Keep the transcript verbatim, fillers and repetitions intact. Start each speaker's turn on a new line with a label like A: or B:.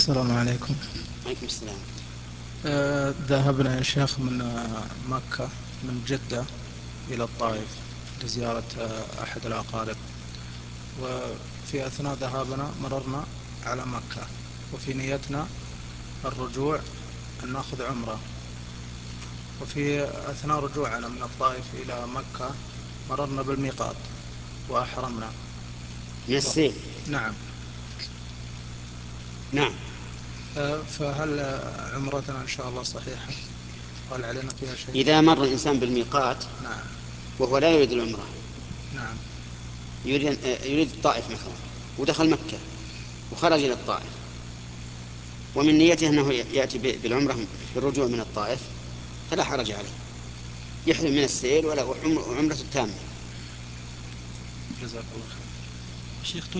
A: السلام عليكم.
B: عليكم السلام.
A: آه، ذهبنا يا شيخ من آه، مكة، من جدة إلى الطائف لزيارة آه، أحد الأقارب. وفي أثناء ذهابنا مررنا على مكة، وفي نيتنا الرجوع أن نأخذ عمرة. وفي أثناء رجوعنا من الطائف إلى مكة مررنا بالميقات وأحرمنا.
B: من السيل.
A: نعم.
B: نعم.
A: آه، فهل آه، عمرتنا إن شاء الله صحيحة؟ هل علينا فيها شيء؟
B: إذا مر الإنسان بالميقات
A: نعم.
B: وهو لا يريد العمرة،
A: نعم.
B: يريد, يريد الطائف مثلا، ودخل مكة وخرج إلى الطائف، ومن نيته أنه يأتي بالعمرة بالرجوع من الطائف، فلا حرج عليه، يحرم من السيل ولا عمرة تامة.
A: جزاك الله خير.
C: شيخ